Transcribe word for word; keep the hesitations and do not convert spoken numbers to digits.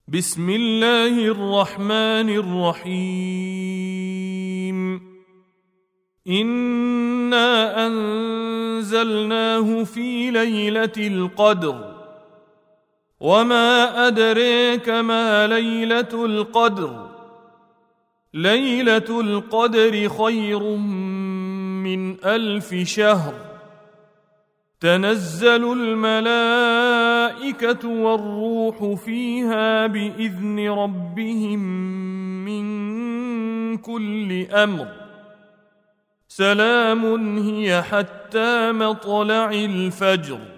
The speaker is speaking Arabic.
بسم الله الرحمن الرحيم. إنا أنزلناه في ليلة القدر، وما أدريك ما ليلة القدر. ليلة القدر خير من ألف شهر. تنزل الملائكة والروح فيها بإذن ربهم من كل أمر. سلام هي حتى مطلع الفجر.